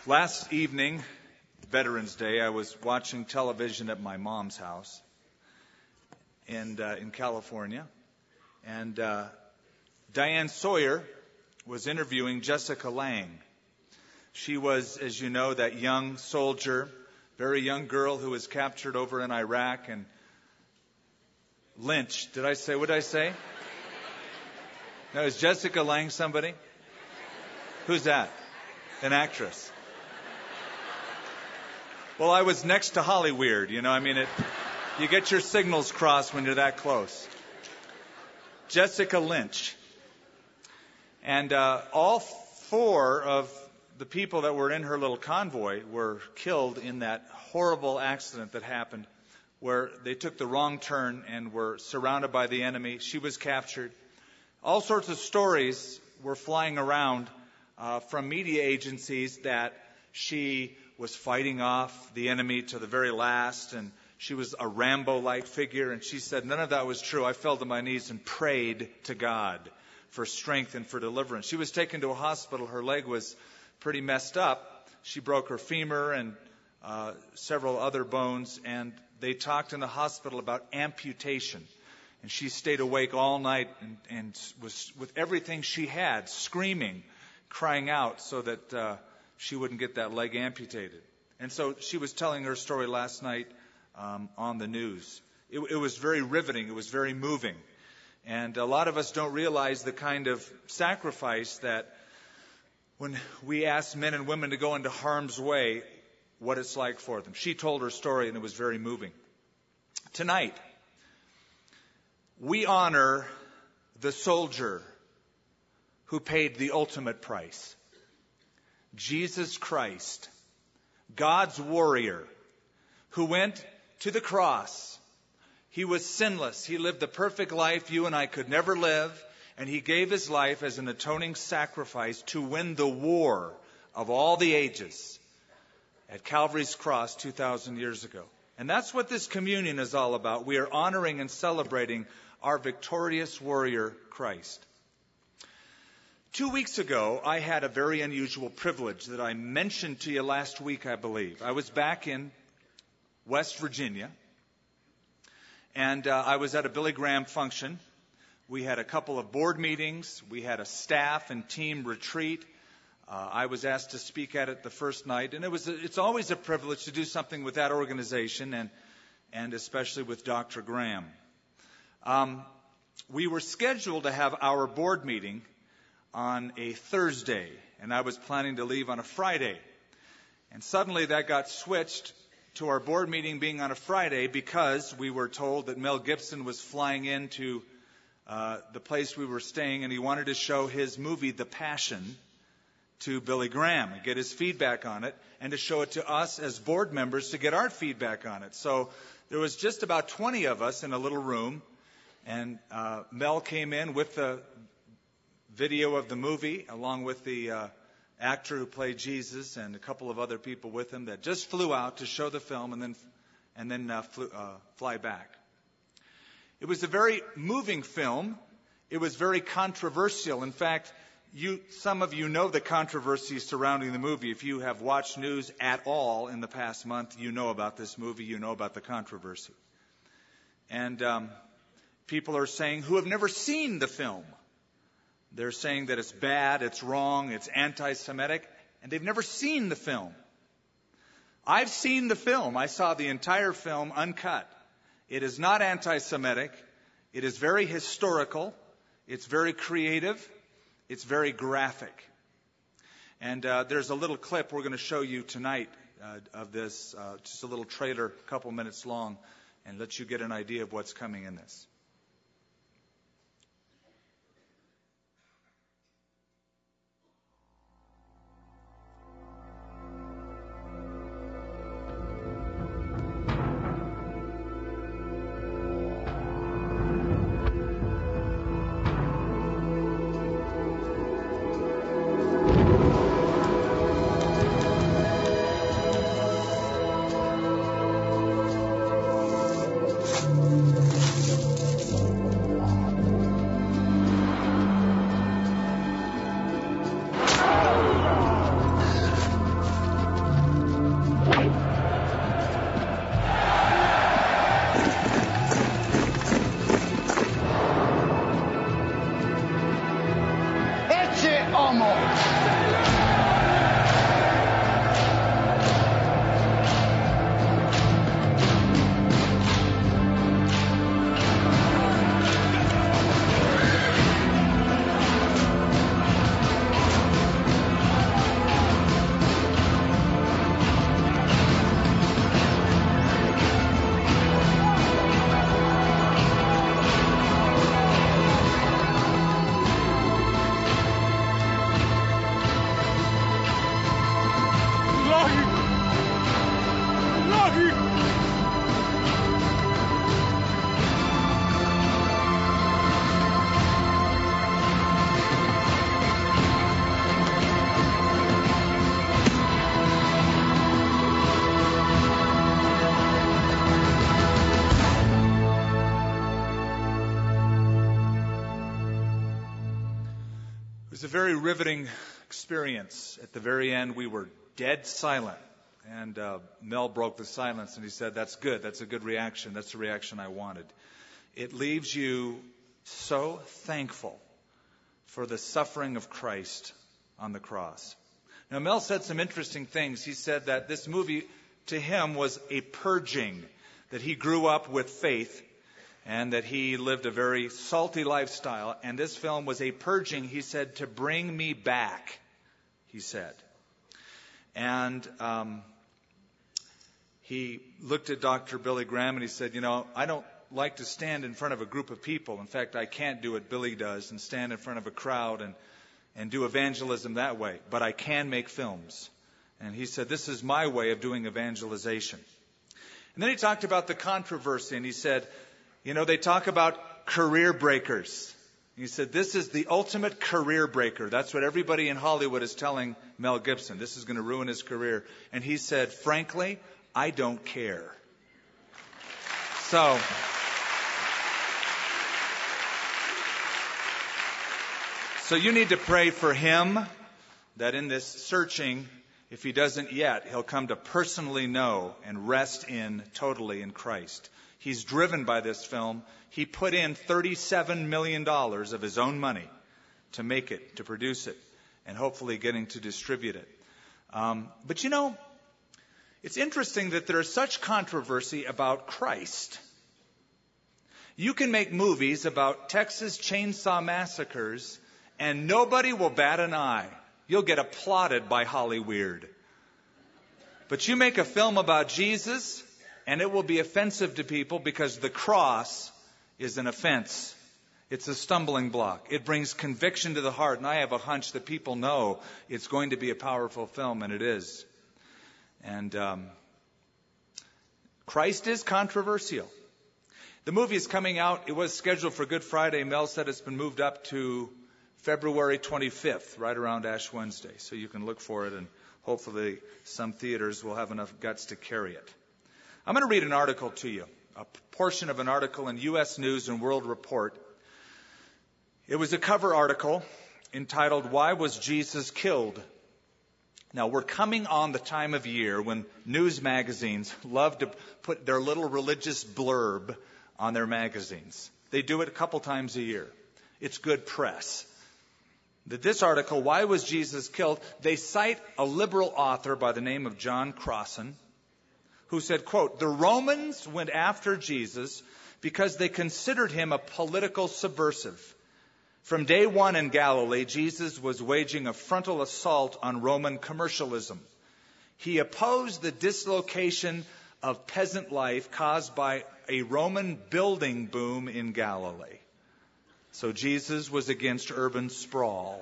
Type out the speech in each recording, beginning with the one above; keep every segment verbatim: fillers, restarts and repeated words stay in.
Last evening, Veterans Day, I was watching television at my mom's house and uh, in California, and uh, Diane Sawyer was interviewing Jessica Lange. She was, as you know, that young soldier, very young girl who was captured over in Iraq and lynched. Did I say, what did I say? No, is Jessica Lange somebody? Who's that? An actress. Well, I was next to Hollyweird, you know, I mean, it, you get your signals crossed when you're that close. Jessica Lynch. And uh, all four of the people that were in her little convoy were killed in that horrible accident that happened where they took the wrong turn and were surrounded by the enemy. She was captured. All sorts of stories were flying around uh, from media agencies that she was fighting off the enemy to the very last, and she was a Rambo-like figure, and she said none of that was true. I fell to my knees and prayed to God for strength and for deliverance. She was taken to a hospital. Her leg was pretty messed up. She broke her femur and uh, several other bones, and they talked in the hospital about amputation. And she stayed awake all night and, and was with everything she had, screaming, crying out so that uh, she wouldn't get that leg amputated. And so she was telling her story last night um, on the news. It, it was very riveting. It was very moving. And a lot of us don't realize the kind of sacrifice that when we ask men and women to go into harm's way, what it's like for them. She told her story, and it was very moving. Tonight, we honor the soldier who paid the ultimate price. Jesus Christ, God's warrior, who went to the cross. He was sinless. He lived the perfect life you and I could never live, and he gave his life as an atoning sacrifice to win the war of all the ages at Calvary's cross two thousand years ago. And that's what this communion is all about. We are honoring and celebrating our victorious warrior, Christ. Two weeks ago, I had a very unusual privilege that I mentioned to you last week, I believe. I was back in West Virginia, and uh, I was at a Billy Graham function. We had a couple of board meetings. We had a staff and team retreat. Uh, I was asked to speak at it the first night, and it was a, it's always a privilege to do something with that organization, and and especially with Doctor Graham. Um, we were scheduled to have our board meeting on a Thursday, and I was planning to leave on a Friday. And suddenly that got switched to our board meeting being on a Friday because we were told that Mel Gibson was flying into uh, the place we were staying, and he wanted to show his movie, The Passion, to Billy Graham and get his feedback on it, and to show it to us as board members to get our feedback on it. So there was just about twenty of us in a little room, and uh, Mel came in with the video of the movie, along with the uh, actor who played Jesus and a couple of other people with him that just flew out to show the film and then and then uh, flew, uh, fly back. It was a very moving film. It was very controversial. In fact, you some of you know the controversy surrounding the movie. If you have watched news at all in the past month, you know about this movie. You know about the controversy. And um, people are saying who have never seen the film. They're saying that it's bad, it's wrong, it's anti-Semitic, and they've never seen the film. I've seen the film. I saw the entire film uncut. It is not anti-Semitic. It is very historical. It's very creative. It's very graphic. And uh, there's a little clip we're going to show you tonight uh, of this, uh, just a little trailer, a couple minutes long, and let you get an idea of what's coming in this. a very riveting experience. At the very end, we were dead silent. And uh, Mel broke the silence and he said, "That's good. That's a good reaction. That's the reaction I wanted." It leaves you so thankful for the suffering of Christ on the cross. Now, Mel said some interesting things. He said that this movie, to him, was a purging, that he grew up with faith and that he lived a very salty lifestyle. And this film was a purging, he said, to bring me back, he said. And um, he looked at Doctor Billy Graham and he said, "You know, I don't like to stand in front of a group of people. In fact, I can't do what Billy does and stand in front of a crowd and, and do evangelism that way. But I can make films." And he said, "This is my way of doing evangelization." And then he talked about the controversy and he said, "You know, they talk about career breakers." He said, "This is the ultimate career breaker. That's what everybody in Hollywood is telling Mel Gibson. This is going to ruin his career." And he said, "Frankly, I don't care." So, so you need to pray for him that in this searching, if he doesn't yet, he'll come to personally know and rest in totally in Christ. He's driven by this film. He put in thirty-seven million dollars of his own money to make it, to produce it, and hopefully getting to distribute it. Um, but you know, it's interesting that there is such controversy about Christ. You can make movies about Texas chainsaw massacres and nobody will bat an eye. You'll get applauded by Hollyweird. But you make a film about Jesus and it will be offensive to people because the cross is an offense. It's a stumbling block. It brings conviction to the heart. And I have a hunch that people know it's going to be a powerful film, and it is. And um, Christ is controversial. The movie is coming out. It was scheduled for Good Friday. Mel said it's been moved up to February twenty-fifth, right around Ash Wednesday. So you can look for it, and hopefully some theaters will have enough guts to carry it. I'm going to read an article to you, a portion of an article in U S News and World Report. It was a cover article entitled, "Why Was Jesus Killed?" Now, we're coming on the time of year when news magazines love to put their little religious blurb on their magazines. They do it a couple times a year. It's good press. That this article, "Why Was Jesus Killed?" they cite a liberal author by the name of John Crossan, who said, quote, "The Romans went after Jesus because they considered him a political subversive. From day one in Galilee, Jesus was waging a frontal assault on Roman commercialism. He opposed the dislocation of peasant life caused by a Roman building boom in Galilee." So Jesus was against urban sprawl.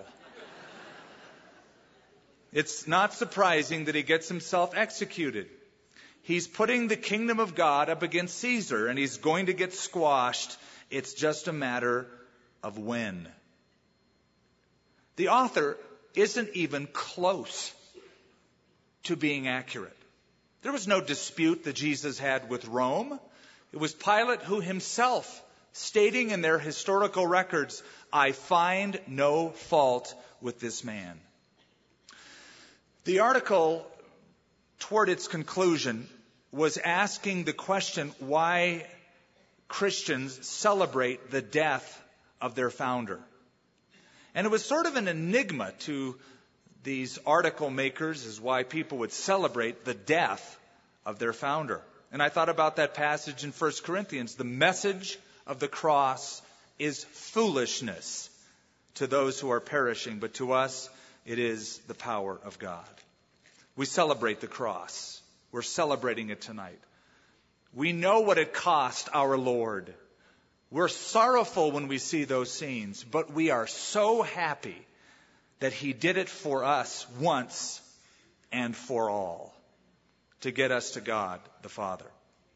It's not surprising that he gets himself executed. He's putting the kingdom of God up against Caesar, and he's going to get squashed. It's just a matter of when. The author isn't even close to being accurate. There was no dispute that Jesus had with Rome. It was Pilate who himself, stating in their historical records, "I find no fault with this man." The article, toward its conclusion, was asking the question why Christians celebrate the death of their founder. And it was sort of an enigma to these article makers as why people would celebrate the death of their founder. And I thought about that passage in First Corinthians. The message of the cross is foolishness to those who are perishing, but to us it is the power of God. We celebrate the cross. We're celebrating it tonight. We know what it cost our Lord. We're sorrowful when we see those scenes, but we are so happy that he did it for us once and for all to get us to God the Father.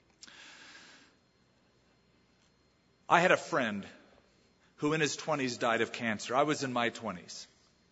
I had a friend who in his twenties died of cancer. I was in my twenties.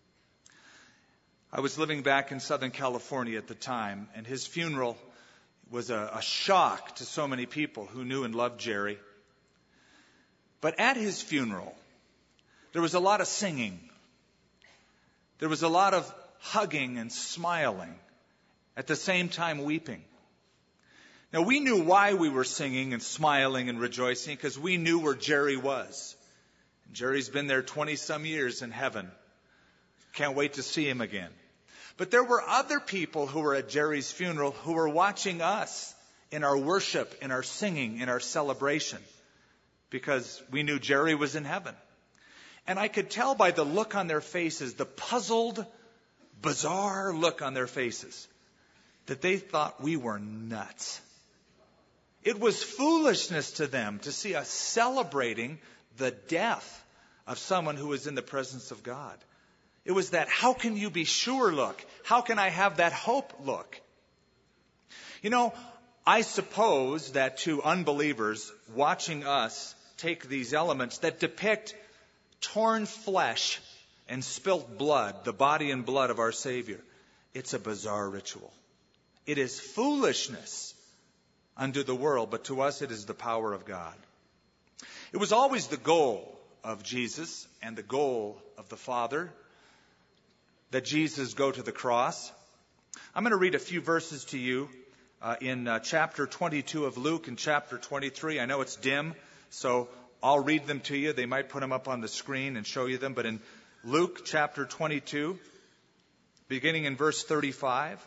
I was living back in Southern California at the time, and his funeral was a, a shock to so many people who knew and loved Jerry. But at his funeral, there was a lot of singing. There was a lot of hugging and smiling, at the same time weeping. Now, we knew why we were singing and smiling and rejoicing, because we knew where Jerry was. And Jerry's been there twenty-some years in heaven. Can't wait to see him again. But there were other people who were at Jerry's funeral who were watching us in our worship, in our singing, in our celebration, because we knew Jerry was in heaven. And I could tell by the look on their faces, the puzzled, bizarre look on their faces, that they thought we were nuts. It was foolishness to them to see us celebrating the death of someone who was in the presence of God. It was that, how can you be sure look? How can I have that hope look? You know, I suppose that to unbelievers watching us take these elements that depict torn flesh and spilt blood, the body and blood of our Savior, it's a bizarre ritual. It is foolishness unto the world, but to us it is the power of God. It was always the goal of Jesus and the goal of the Father that Jesus go to the cross. I'm going to read a few verses to you uh, in uh, chapter twenty-two of Luke and chapter twenty-three. I know it's dim, so I'll read them to you. They might put them up on the screen and show you them. But in Luke chapter twenty-two, beginning in verse thirty-five,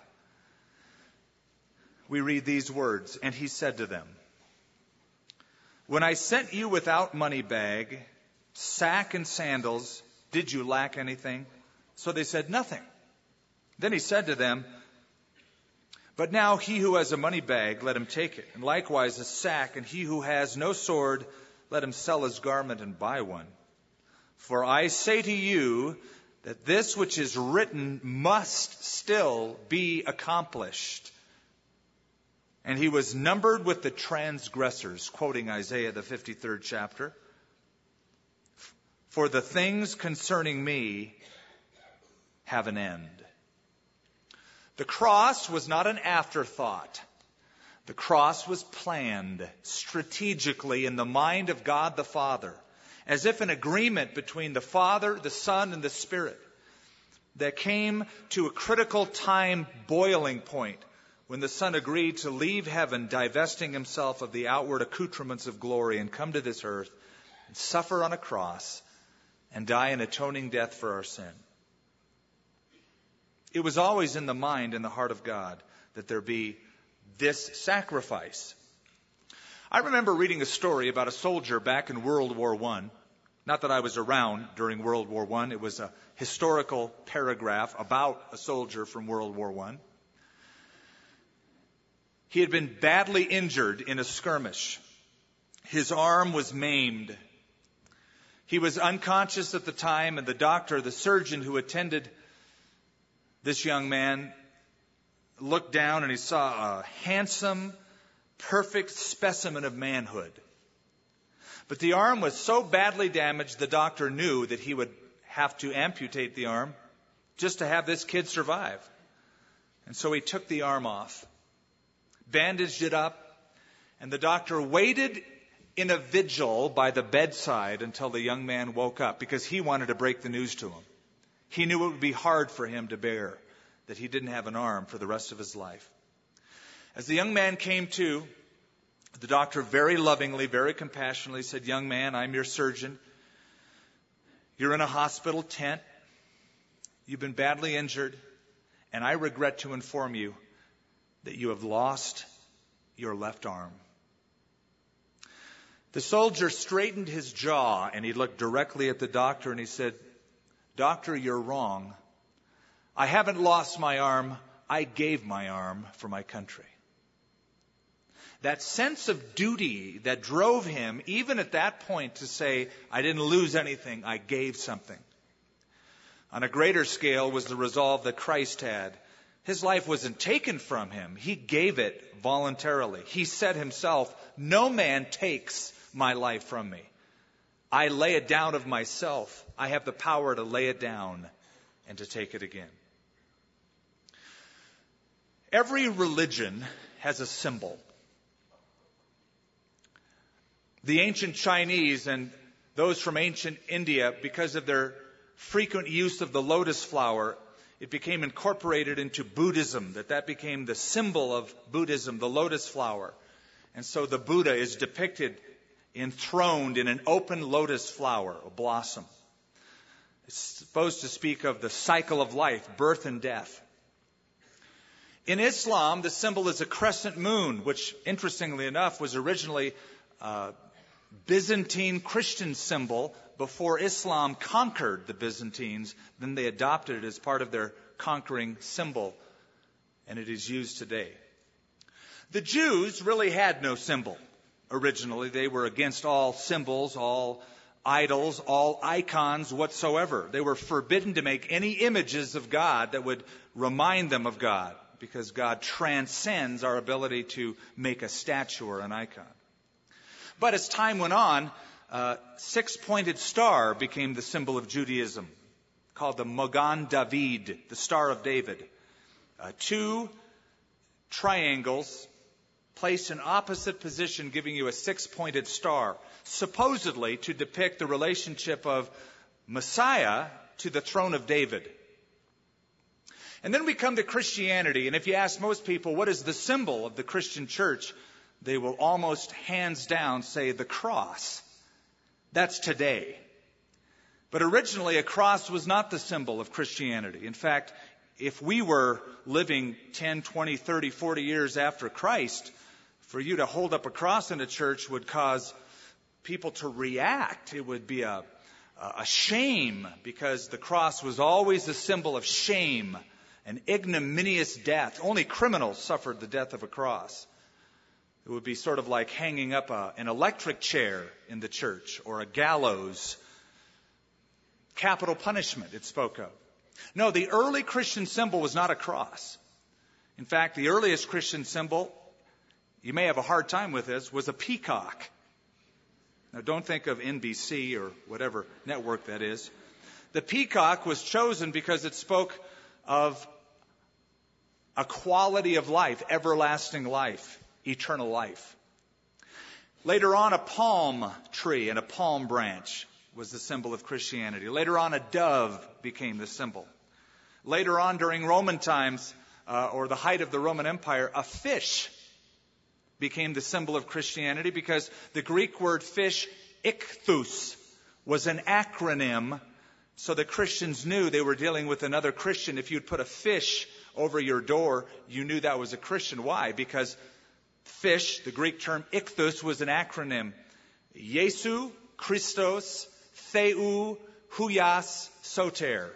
we read these words. And he said to them, "When I sent you without money bag, sack and sandals, did you lack anything?" So they said, "Nothing." Then he said to them, "But now he who has a money bag, let him take it, and likewise a sack, and he who has no sword, let him sell his garment and buy one. For I say to you that this which is written must still be accomplished." And he was numbered with the transgressors, quoting Isaiah, the fifty-third chapter. "For the things concerning me have an end." The cross was not an afterthought. The cross was planned strategically in the mind of God the Father, as if an agreement between the Father, the Son, and the Spirit that came to a critical time boiling point when the Son agreed to leave heaven, divesting himself of the outward accoutrements of glory, and come to this earth and suffer on a cross and die an atoning death for our sin. It was always in the mind and the heart of God that there be this sacrifice. I remember reading a story about a soldier back in World War One. Not that I was around during World War One. It was a historical paragraph about a soldier from World War One. He had been badly injured in a skirmish. His arm was maimed. He was unconscious at the time, and the doctor, the surgeon who attended this young man, looked down and he saw a handsome, perfect specimen of manhood. But the arm was so badly damaged, the doctor knew that he would have to amputate the arm just to have this kid survive. And so he took the arm off, bandaged it up, and the doctor waited in a vigil by the bedside until the young man woke up, because he wanted to break the news to him. He knew it would be hard for him to bear that he didn't have an arm for the rest of his life. As the young man came to, the doctor very lovingly, very compassionately said, "Young man, I'm your surgeon. You're in a hospital tent. You've been badly injured, and I regret to inform you that you have lost your left arm." The soldier straightened his jaw and he looked directly at the doctor and he said, "Doctor, you're wrong. I haven't lost my arm. I gave my arm for my country." That sense of duty that drove him, even at that point, to say, "I didn't lose anything, I gave something." On a greater scale was the resolve that Christ had. His life wasn't taken from him. He gave it voluntarily. He said himself, "No man takes my life from me. I lay it down of myself. I have the power to lay it down and to take it again." Every religion has a symbol. The ancient Chinese and those from ancient India, because of their frequent use of the lotus flower, it became incorporated into Buddhism, that that became the symbol of Buddhism, the lotus flower. And so the Buddha is depicted enthroned in an open lotus flower, a blossom. It's supposed to speak of the cycle of life, birth and death. In Islam, the symbol is a crescent moon, which, interestingly enough, was originally a Byzantine Christian symbol before Islam conquered the Byzantines. Then they adopted it as part of their conquering symbol, and it is used today. The Jews really had no symbol originally. They were against all symbols, all idols, all icons whatsoever. They were forbidden to make any images of God that would remind them of God, because God transcends our ability to make a statue or an icon. But as time went on, a six-pointed star became the symbol of Judaism, called the Magen David, the Star of David. Uh, two triangles placed in opposite position, giving you a six-pointed star, supposedly to depict the relationship of Messiah to the throne of David. And then we come to Christianity, and if you ask most people, what is the symbol of the Christian church, they will almost hands down say the cross. That's today. But originally, a cross was not the symbol of Christianity. In fact, if we were living ten, twenty, thirty, forty years after Christ, for you to hold up a cross in a church would cause people to react. It would be a, a shame, because the cross was always a symbol of shame, an ignominious death. Only criminals suffered the death of a cross. It would be sort of like hanging up a, an electric chair in the church, or a gallows. Capital punishment, it spoke of. No, the early Christian symbol was not a cross. In fact, the earliest Christian symbol, you may have a hard time with this, was a peacock. Now, don't think of N B C or whatever network that is. The peacock was chosen because it spoke of a quality of life, everlasting life, eternal life. Later on, a palm tree and a palm branch was the symbol of Christianity. Later on, a dove became the symbol. Later on, during Roman times, uh, or the height of the Roman Empire, a fish became the symbol of Christianity, because the Greek word fish, ichthus, was an acronym, so the Christians knew they were dealing with another Christian. If you'd put a fish over your door, you knew that was a Christian. Why? Because fish, the Greek term ichthus, was an acronym. Jesu, Christos, Theou, Huios, Soter.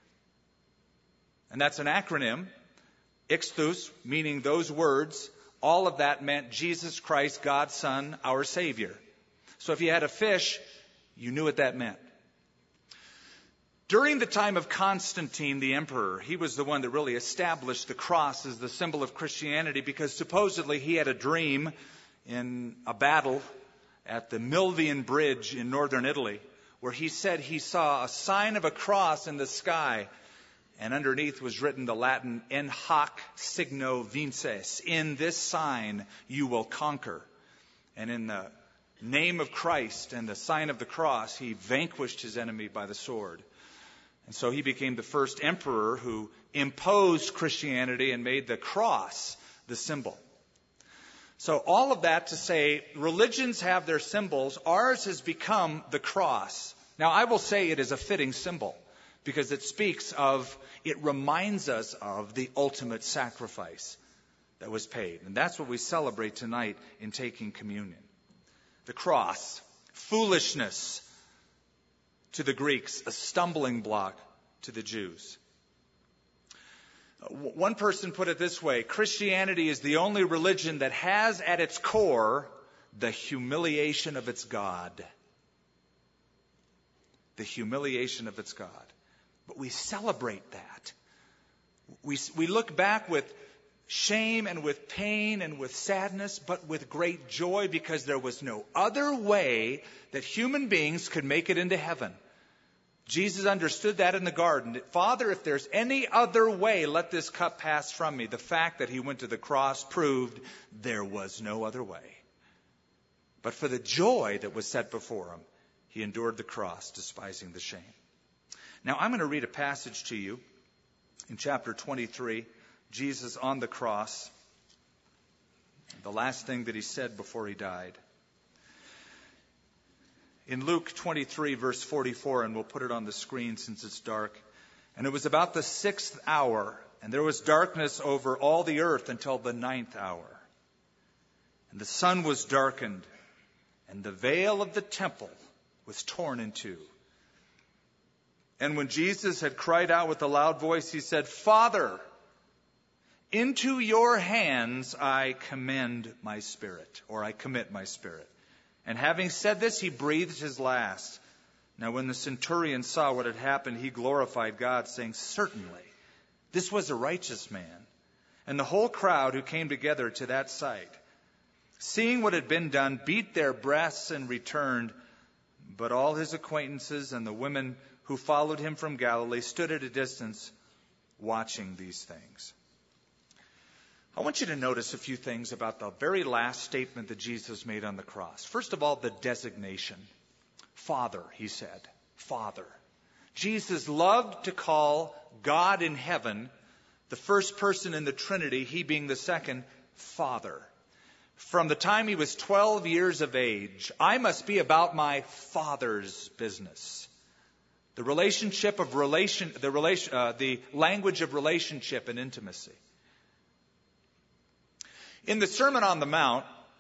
And that's an acronym. Ichthus, meaning those words. All of that meant Jesus Christ, God's Son, our Savior. So if you had a fish, you knew what that meant. During the time of Constantine, the emperor, he was the one that really established the cross as the symbol of Christianity, because supposedly he had a dream in a battle at the Milvian Bridge in northern Italy, where he said he saw a sign of a cross in the sky, and underneath was written the Latin, "En hoc signo vinces." In this sign you will conquer. And in the name of Christ and the sign of the cross, he vanquished his enemy by the sword. And so he became the first emperor who imposed Christianity and made the cross the symbol. So all of that to say, religions have their symbols. Ours has become the cross. Now, I will say it is a fitting symbol, because it speaks of, it reminds us of the ultimate sacrifice that was paid. And that's what we celebrate tonight in taking communion. The cross, foolishness to the Greeks, a stumbling block to the Jews. One person put it this way: Christianity is the only religion that has at its core the humiliation of its God. The humiliation of its God. But we celebrate that. We, we look back with shame and with pain and with sadness, but with great joy, because there was no other way that human beings could make it into heaven. Jesus understood that in the garden. Father, if there's any other way, let this cup pass from me. The fact that he went to the cross proved there was no other way. But for the joy that was set before him, he endured the cross, despising the shame. Now, I'm going to read a passage to you in chapter twenty-three, Jesus on the cross, the last thing that he said before he died. In Luke twenty-three, verse forty-four, and we'll put it on the screen since it's dark. And it was about the sixth hour, and there was darkness over all the earth until the ninth hour. And the sun was darkened, and the veil of the temple was torn in two. And when Jesus had cried out with a loud voice, he said, Father, into your hands I commend my spirit, or I commit my spirit. And having said this, he breathed his last. Now when the centurion saw what had happened, he glorified God, saying, Certainly, this was a righteous man. And the whole crowd who came together to that sight, seeing what had been done, beat their breasts and returned. But all his acquaintances and the women who followed him from Galilee stood at a distance watching these things. I want you to notice a few things about the very last statement that Jesus made on the cross. First of all, the designation. Father, he said. Father. Jesus loved to call God in heaven, the first person in the Trinity, he being the second, Father. From the time he was twelve years of age, I must be about my Father's business. The relationship of relation, the relation, uh, the language of relationship and intimacy. In the Sermon on the Mount,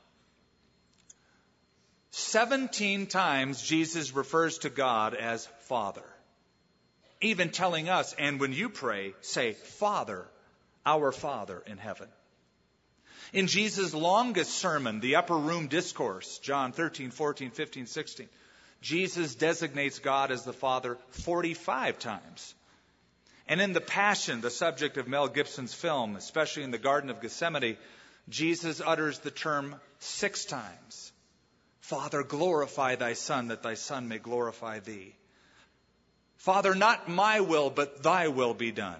seventeen times Jesus refers to God as Father. Even telling us, and when you pray, say, Father, our Father in heaven. In Jesus' longest sermon, the Upper Room Discourse, John thirteen, fourteen, fifteen, sixteen, Jesus designates God as the Father forty-five times. And in The Passion, the subject of Mel Gibson's film, especially in the Garden of Gethsemane, Jesus utters the term six times. Father, glorify thy Son, that thy Son may glorify thee. Father, not my will, but thy will be done.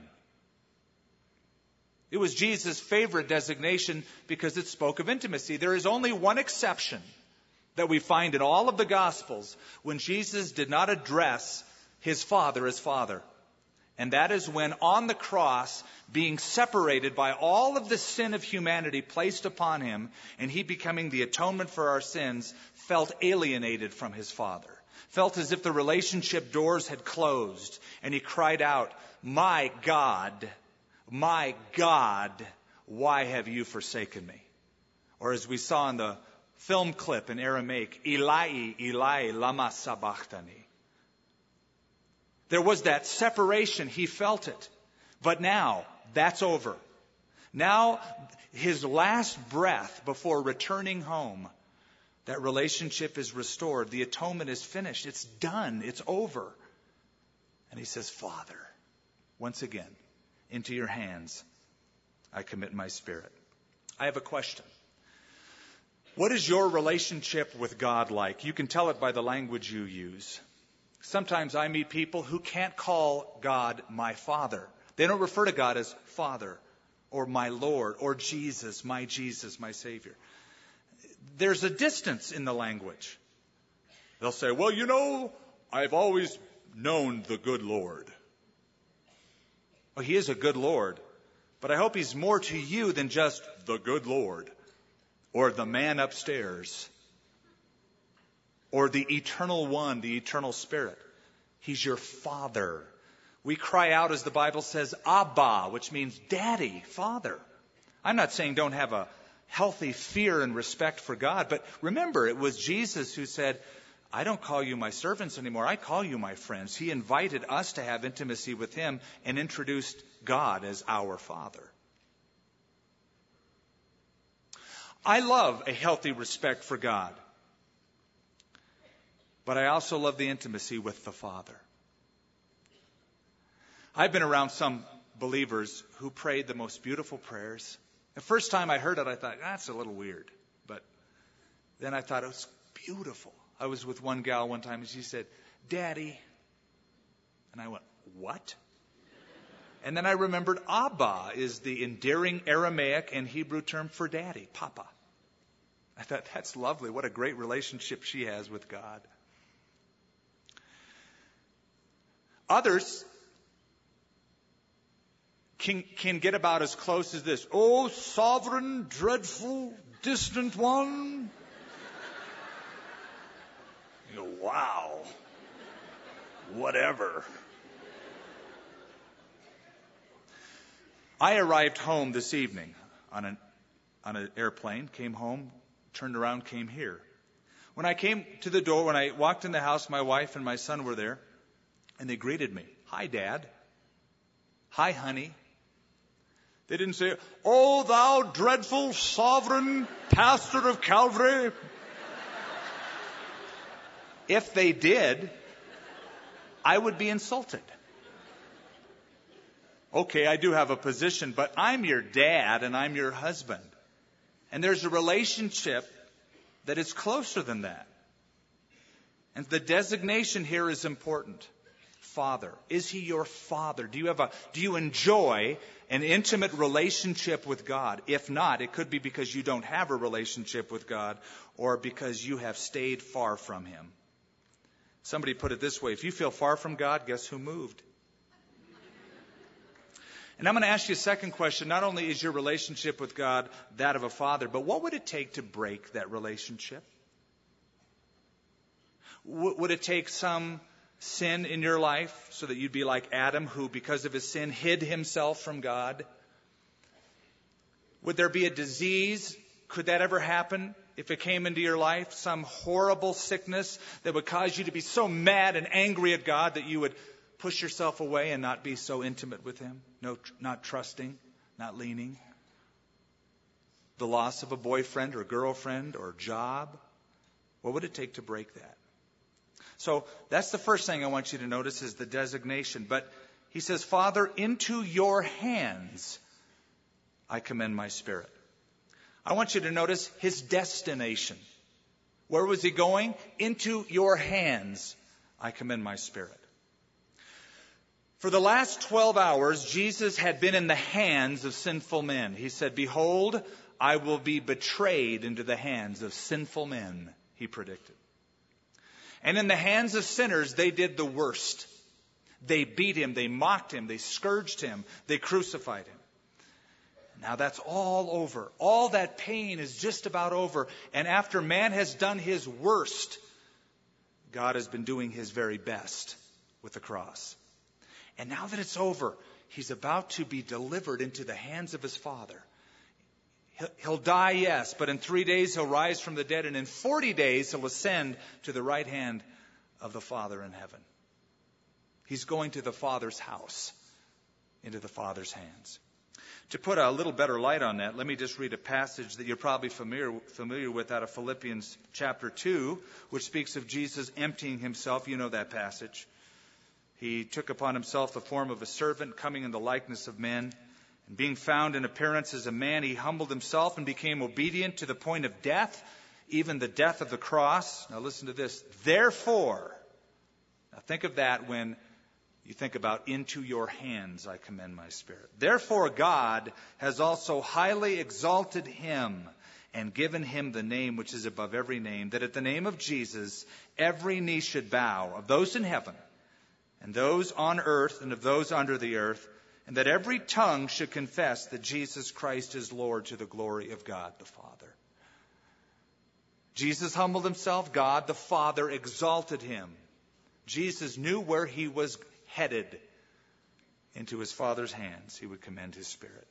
It was Jesus' favorite designation because it spoke of intimacy. There is only one exception that we find in all of the Gospels when Jesus did not address his Father as Father. And that is when on the cross, being separated by all of the sin of humanity placed upon him, and he becoming the atonement for our sins, felt alienated from his Father. Felt as if the relationship doors had closed. And he cried out, My God, my God, why have you forsaken me? Or as we saw in the film clip in Aramaic, Eli, Eli, lama sabachthani. There was that separation. He felt it. But now, that's over. Now, his last breath before returning home, that relationship is restored. The atonement is finished. It's done. It's over. And he says, Father, once again, into your hands I commit my spirit. I have a question. What is your relationship with God like? You can tell it by the language you use. Sometimes I meet people who can't call God my Father. They don't refer to God as Father or my Lord or Jesus, my Jesus, my Savior. There's a distance in the language. They'll say, well, you know, I've always known the good Lord. Well, he is a good Lord, but I hope he's more to you than just the good Lord or the man upstairs or the eternal one, the eternal Spirit. He's your Father. We cry out, as the Bible says, Abba, which means Daddy, Father. I'm not saying don't have a healthy fear and respect for God, but remember, it was Jesus who said, I don't call you my servants anymore. I call you my friends. He invited us to have intimacy with him and introduced God as our Father. I love a healthy respect for God, but I also love the intimacy with the Father. I've been around some believers who prayed the most beautiful prayers. The first time I heard it, I thought, that's a little weird. But then I thought, it was beautiful. I was with one gal one time, and she said, Daddy. And I went, what? And then I remembered Abba is the endearing Aramaic and Hebrew term for daddy, Papa. I thought, that's lovely. What a great relationship she has with God. Others can, can get about as close as this. Oh, sovereign, dreadful, distant one. You go, wow. Whatever. I arrived home this evening on an on an airplane, came home, turned around, came here. When I came to the door, when I walked in the house, my wife and my son were there, and they greeted me. Hi, Dad. Hi, honey. They didn't say, oh, thou dreadful sovereign pastor of Calvary. If they did, I would be insulted. Okay, I do have a position, but I'm your dad and I'm your husband. And there's a relationship that is closer than that. And the designation here is important. Father. Is he your father? Do you have a, do you enjoy an intimate relationship with God? If not, it could be because you don't have a relationship with God or because you have stayed far from him. Somebody put it this way. If you feel far from God, guess who moved? And I'm going to ask you a second question. Not only is your relationship with God that of a father, but what would it take to break that relationship? W- would it take some sin in your life so that you'd be like Adam, who because of his sin hid himself from God? Would there be a disease? Could that ever happen if it came into your life? Some horrible sickness that would cause you to be so mad and angry at God that you would push yourself away and not be so intimate with him, no, not trusting, not leaning. The loss of a boyfriend or girlfriend or job. What would it take to break that? So that's the first thing I want you to notice is the designation. But he says, Father, into your hands I commend my spirit. I want you to notice his destination. Where was he going? Into your hands I commend my spirit. For the last twelve hours, Jesus had been in the hands of sinful men. He said, behold, I will be betrayed into the hands of sinful men, he predicted. And in the hands of sinners, they did the worst. They beat him, they mocked him, they scourged him, they crucified him. Now that's all over. All that pain is just about over. And after man has done his worst, God has been doing his very best with the cross. And now that it's over, he's about to be delivered into the hands of his Father. He'll, he'll die, yes, but in three days he'll rise from the dead, and in forty days he'll ascend to the right hand of the Father in heaven. He's going to the Father's house, into the Father's hands. To put a little better light on that, let me just read a passage that you're probably familiar, familiar with out of Philippians chapter two, which speaks of Jesus emptying himself. You know that passage. He took upon himself the form of a servant, coming in the likeness of men. And being found in appearance as a man, he humbled himself and became obedient to the point of death, even the death of the cross. Now listen to this. Therefore, now think of that when you think about into your hands I commend my spirit. Therefore God has also highly exalted him and given him the name which is above every name, that at the name of Jesus every knee should bow, of those in heaven and those on earth and of those under the earth, and that every tongue should confess that Jesus Christ is Lord, to the glory of God the Father. Jesus humbled himself. God the Father exalted him. Jesus knew where he was headed. Into his Father's hands he would commend his spirit.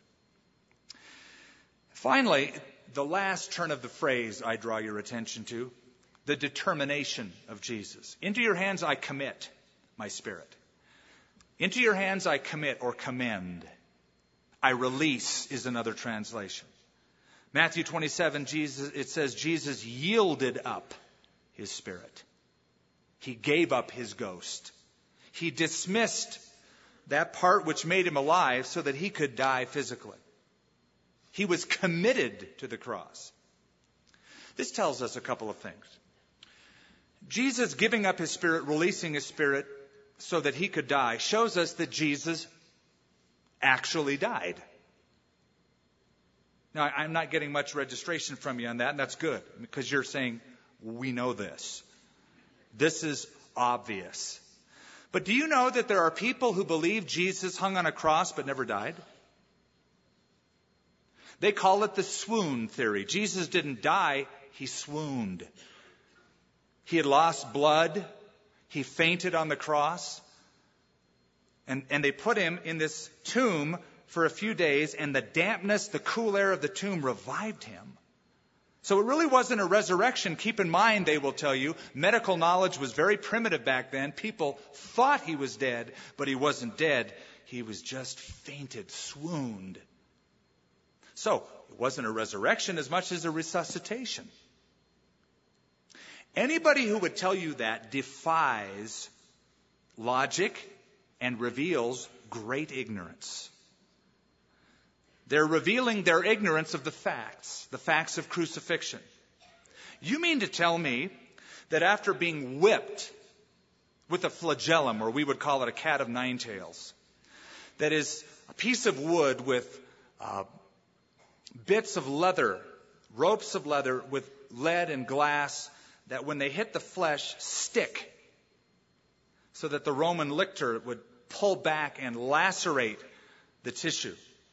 Finally, the last turn of the phrase I draw your attention to, the determination of Jesus. Into your hands I commit my spirit. Into your hands I commit or commend. I release is another translation. Matthew twenty-seven, Jesus, it says Jesus yielded up his spirit. He gave up his ghost. He dismissed that part which made him alive so that he could die physically. He was committed to the cross. This tells us a couple of things. Jesus giving up his spirit, releasing his spirit so that he could die, shows us that Jesus actually died. Now, I'm not getting much registration from you on that, and that's good, because you're saying, we know this. This is obvious. But do you know that there are people who believe Jesus hung on a cross but never died? They call it the swoon theory. Jesus didn't die, he swooned. He had lost blood. He fainted on the cross. And, and they put him in this tomb for a few days, and the dampness, the cool air of the tomb revived him. So it really wasn't a resurrection. Keep in mind, they will tell you, medical knowledge was very primitive back then. People thought he was dead, but he wasn't dead. He was just fainted, swooned. So it wasn't a resurrection as much as a resuscitation. Anybody who would tell you that defies logic and reveals great ignorance. They're revealing their ignorance of the facts, the facts of crucifixion. You mean to tell me that after being whipped with a flagellum, or we would call it a cat of nine tails, that is a piece of wood with uh, bits of leather, ropes of leather with lead and glass, that when they hit the flesh, stick, so that the Roman lictor would pull back and lacerate the tissue.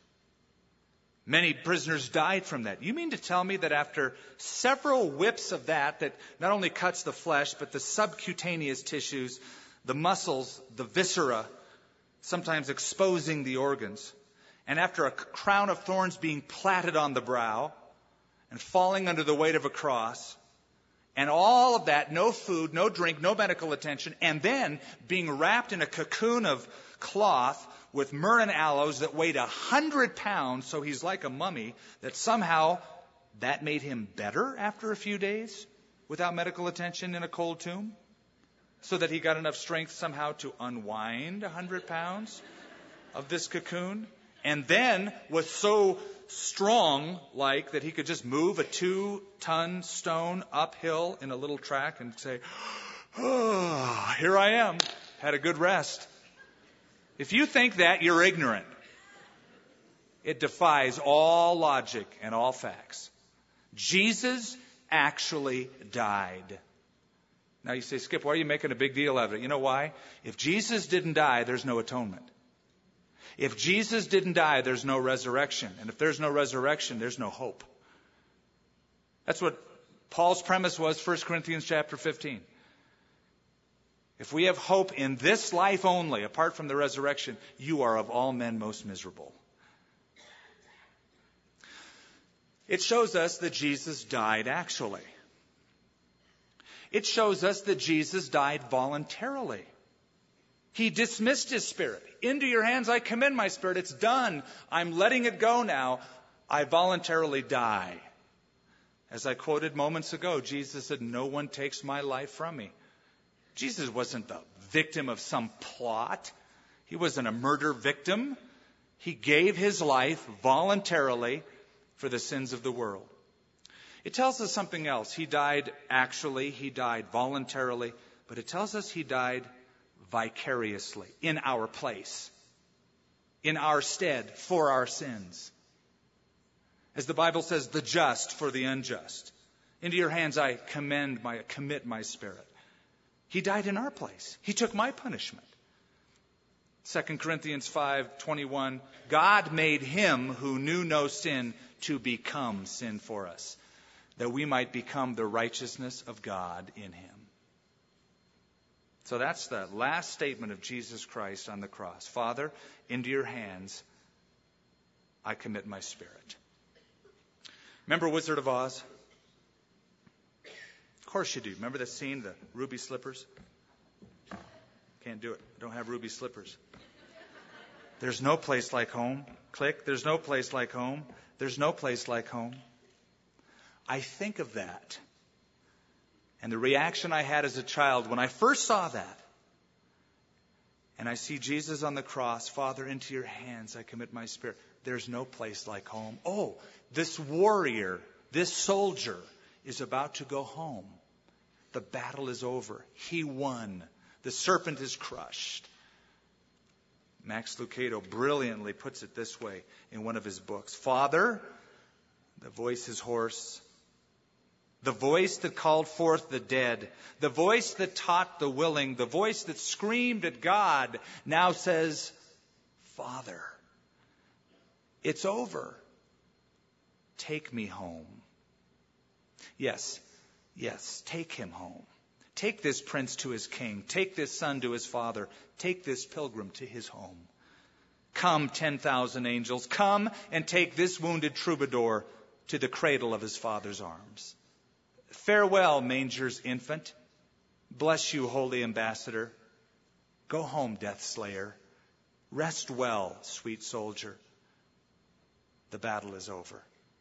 Many prisoners died from that. You mean to tell me that after several whips of that, that not only cuts the flesh, but the subcutaneous tissues, the muscles, the viscera, sometimes exposing the organs, and after a crown of thorns being platted on the brow and falling under the weight of a cross, and all of that, no food, no drink, no medical attention, and then being wrapped in a cocoon of cloth with myrrh and aloes that weighed a hundred pounds, so he's like a mummy, that somehow that made him better after a few days without medical attention in a cold tomb, so that he got enough strength somehow to unwind a hundred pounds of this cocoon, and then was so strong like that he could just move a two-ton stone uphill in a little track and say, oh, here I am, had a good rest. If you think that, you're ignorant. It defies all logic and all facts. Jesus actually died. Now you say, Skip, why are you making a big deal out of it? You know why? If Jesus didn't die, there's no atonement. If Jesus didn't die, there's no resurrection. And if there's no resurrection, there's no hope. That's what Paul's premise was, First Corinthians chapter fifteen. If we have hope in this life only, apart from the resurrection, you are of all men most miserable. It shows us that Jesus died actually. It shows us that Jesus died voluntarily. He dismissed his spirit. Into your hands I commend my spirit. It's done. I'm letting it go now. I voluntarily die. As I quoted moments ago, Jesus said, no one takes my life from me. Jesus wasn't the victim of some plot. He wasn't a murder victim. He gave his life voluntarily for the sins of the world. It tells us something else. He died actually. He died voluntarily. But it tells us he died vicariously, in our place, in our stead, for our sins. As the Bible says, the just for the unjust. Into your hands I commend my, commit my spirit. He died in our place. He took my punishment. Second Corinthians five twenty-one, God made him who knew no sin to become sin for us, that we might become the righteousness of God in him. So that's the last statement of Jesus Christ on the cross. Father, into your hands I commit my spirit. Remember Wizard of Oz? Of course you do. Remember the scene, the ruby slippers? Can't do it. Don't have ruby slippers. There's no place like home. Click. There's no place like home. There's no place like home. I think of that. And the reaction I had as a child when I first saw that, and I see Jesus on the cross, Father, into your hands I commit my spirit. There's no place like home. Oh, this warrior, this soldier is about to go home. The battle is over. He won. The serpent is crushed. Max Lucado brilliantly puts it this way in one of his books. Father, the voice is hoarse. The voice that called forth the dead, the voice that taught the willing, the voice that screamed at God, now says, Father, it's over. Take me home. Yes, yes, take him home. Take this prince to his king. Take this son to his father. Take this pilgrim to his home. Come, ten thousand angels, come and take this wounded troubadour to the cradle of his father's arms. Farewell, manger's infant. Bless you, holy ambassador. Go home, death slayer. Rest well, sweet soldier. The battle is over.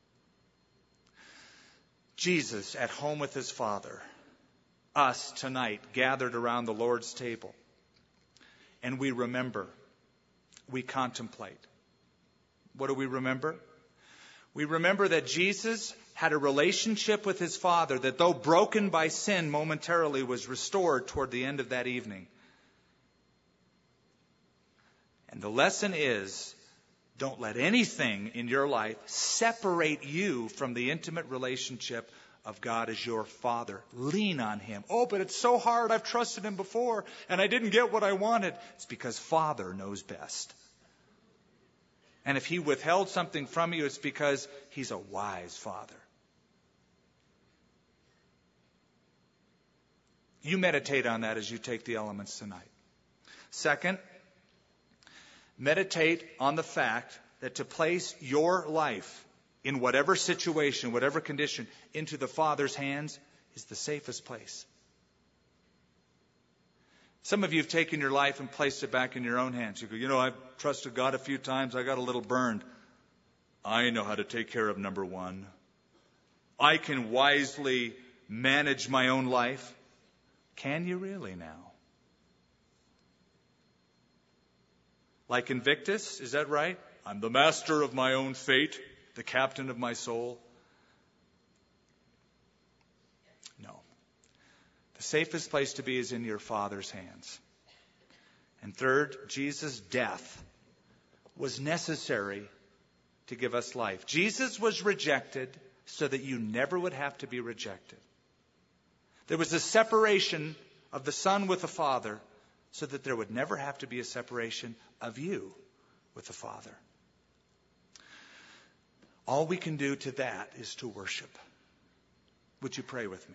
Jesus at home with his Father. Us tonight gathered around the Lord's table. And we remember. We contemplate. What do we remember? We remember that Jesus had a relationship with his Father that, though broken by sin momentarily, was restored toward the end of that evening. And the lesson is, don't let anything in your life separate you from the intimate relationship of God as your Father. Lean on him. Oh, but it's so hard. I've trusted him before and I didn't get what I wanted. It's because Father knows best. And if he withheld something from you, it's because he's a wise Father. You meditate on that as you take the elements tonight. Second, meditate on the fact that to place your life in whatever situation, whatever condition, into the Father's hands is the safest place. Some of you have taken your life and placed it back in your own hands. You go, you know, I've trusted God a few times. I got a little burned. I know how to take care of number one. I can wisely manage my own life. Can you really now? Like Invictus, is that right? I'm the master of my own fate, the captain of my soul. No. The safest place to be is in your Father's hands. And third, Jesus' death was necessary to give us life. Jesus was rejected so that you never would have to be rejected. There was a separation of the Son with the Father so that there would never have to be a separation of you with the Father. All we can do to that is to worship. Would you pray with me?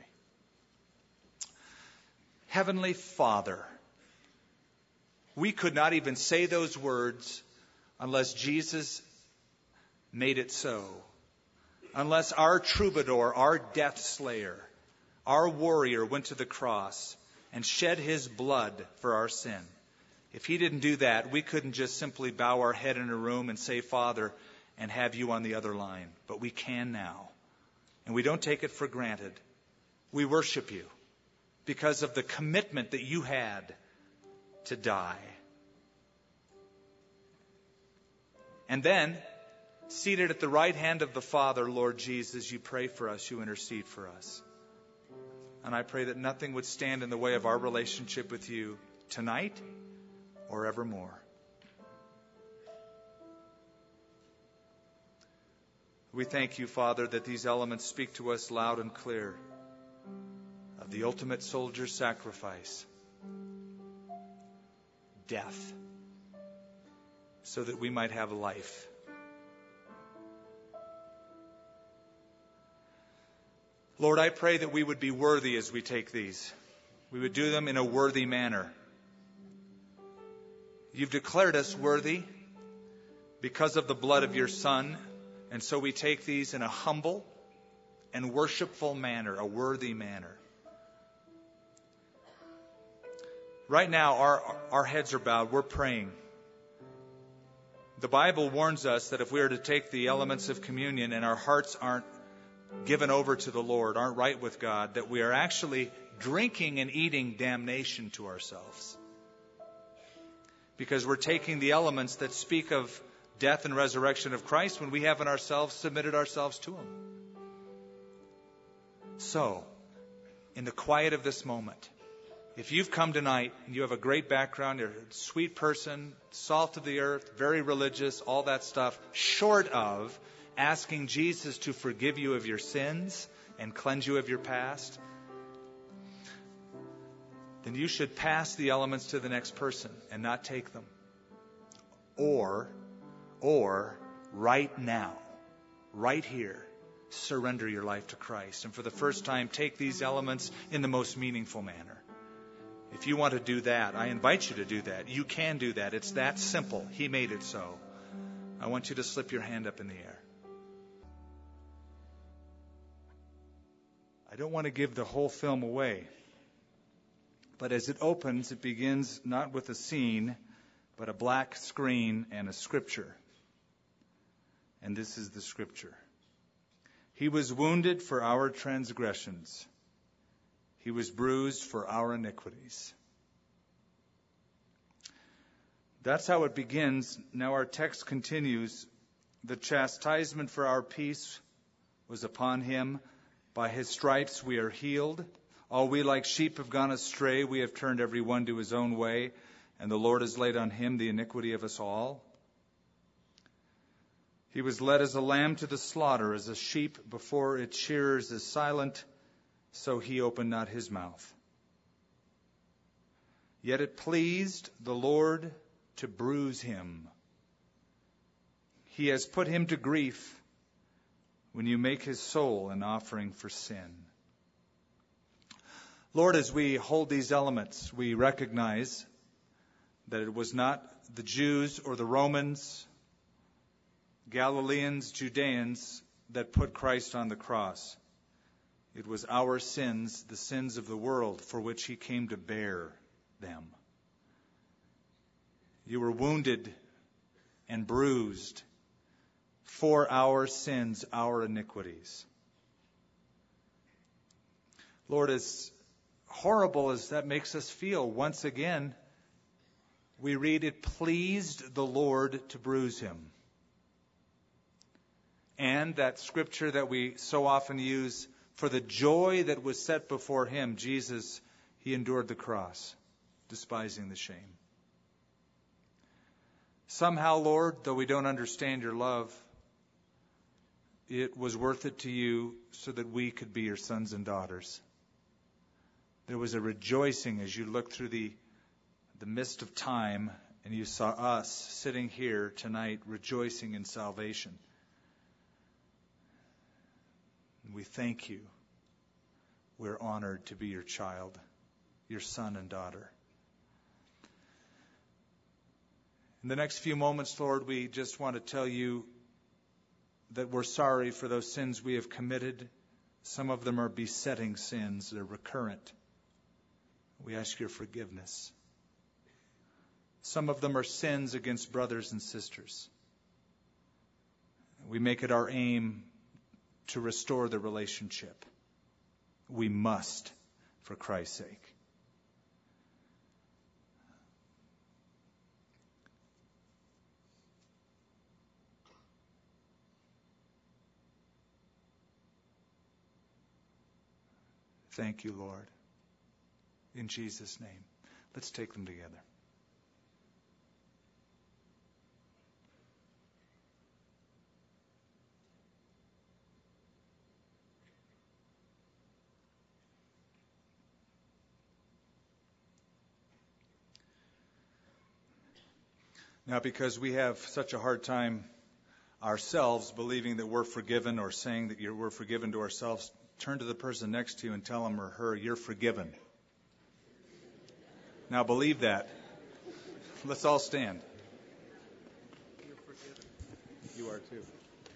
Heavenly Father, we could not even say those words unless Jesus made it so. Unless our troubadour, our death slayer, our warrior went to the cross and shed his blood for our sin. If he didn't do that, we couldn't just simply bow our head in a room and say, Father, and have you on the other line. But we can now. And we don't take it for granted. We worship you because of the commitment that you had to die. And then, seated at the right hand of the Father, Lord Jesus, you pray for us, you intercede for us. And I pray that nothing would stand in the way of our relationship with you tonight or evermore. We thank you, Father, that these elements speak to us loud and clear of the ultimate soldier's sacrifice, death, so that we might have life. Lord, I pray that we would be worthy as we take these. We would do them in a worthy manner. You've declared us worthy because of the blood of your Son. And so we take these in a humble and worshipful manner, a worthy manner. Right now, our, our heads are bowed. We're praying. The Bible warns us that if we are to take the elements of communion and our hearts aren't given over to the Lord, aren't right with God, that we are actually drinking and eating damnation to ourselves. Because we're taking the elements that speak of death and resurrection of Christ when we haven't ourselves submitted ourselves to him. So, in the quiet of this moment, if you've come tonight and you have a great background, you're a sweet person, salt of the earth, very religious, all that stuff, short of asking Jesus to forgive you of your sins and cleanse you of your past, then you should pass the elements to the next person and not take them. Or, or right now, right here, surrender your life to Christ. And for the first time, take these elements in the most meaningful manner. If you want to do that, I invite you to do that. You can do that. It's that simple. He made it so. I want you to slip your hand up in the air. I don't want to give the whole film away. But as it opens, it begins not with a scene, but a black screen and a scripture. And this is the scripture. He was wounded for our transgressions. He was bruised for our iniquities. That's how it begins. Now our text continues. The chastisement for our peace was upon him. By his stripes we are healed. All we like sheep have gone astray. We have turned every one to his own way. And the Lord has laid on him the iniquity of us all. He was led as a lamb to the slaughter, as a sheep before its shearers is silent, so he opened not his mouth. Yet it pleased the Lord to bruise him. He has put him to grief when you make his soul an offering for sin. Lord, as we hold these elements, we recognize that it was not the Jews or the Romans, Galileans, Judeans, that put Christ on the cross. It was our sins, the sins of the world, for which he came to bear them. You were wounded and bruised for our sins, our iniquities. Lord, as horrible as that makes us feel, once again, we read it pleased the Lord to bruise him. And that scripture that we so often use, for the joy that was set before him, Jesus, he endured the cross, despising the shame. Somehow, Lord, though we don't understand your love, it was worth it to you so that we could be your sons and daughters. There was a rejoicing as you looked through the, the mist of time and you saw us sitting here tonight rejoicing in salvation. We thank you. We're honored to be your child, your son and daughter. In the next few moments, Lord, we just want to tell you that we're sorry for those sins we have committed. Some of them are besetting sins. They're recurrent. We ask your forgiveness. Some of them are sins against brothers and sisters. We make it our aim to restore the relationship. We must, for Christ's sake. Thank you, Lord. In Jesus' name. Let's take them together. Now, because we have such a hard time ourselves believing that we're forgiven or saying that you're, we're forgiven to ourselves, turn to the person next to you and tell him or her, you're forgiven. Now, believe that. Let's all stand. You're forgiven. You are too.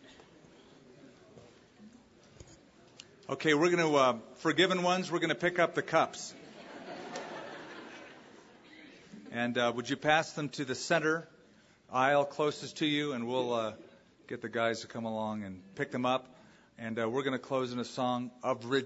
Okay, we're going to, uh, forgiven ones, we're going to pick up the cups. And uh, would you pass them to the center aisle closest to you, and we'll uh, get the guys to come along and pick them up. And uh, we're going to close in a song of rejoicing.